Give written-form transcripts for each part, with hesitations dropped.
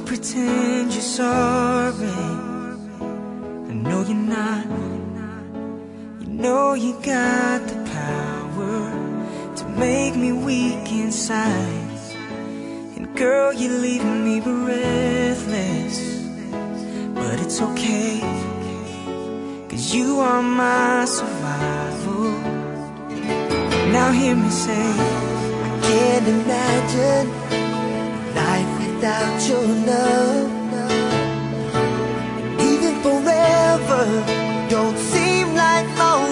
pretend you're sorry. I know you're not. You know you got the power to make me weak inside. And girl, you're leaving me breathless. But it's okay, 'cause you are my survival. Now hear me say, I can't imagine life without your love. Even forever don't seem like long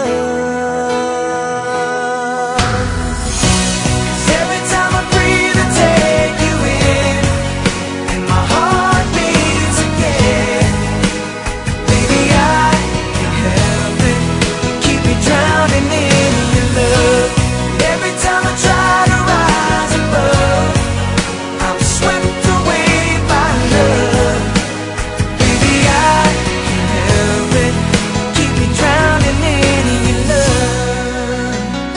enough. 'cause every time I breathe I take you in, and my heart beats again. Baby, I can't help it, you keep me drowning in your love. Every time I try to rise above, I'm swept away by love. Baby, I can't help it, keep me drowning in your love.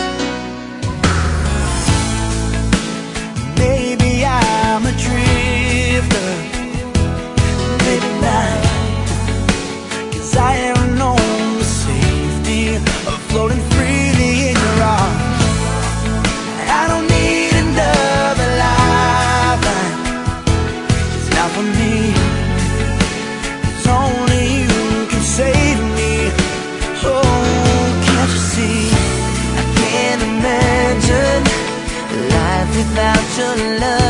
Maybe I'm a drifter, maybe not, 'cause I have known the safety of floating freely in your arms. I don't need another lifeline, it's not for me. It's only you can save me. Oh, can't you see? I can't imagine life without your love.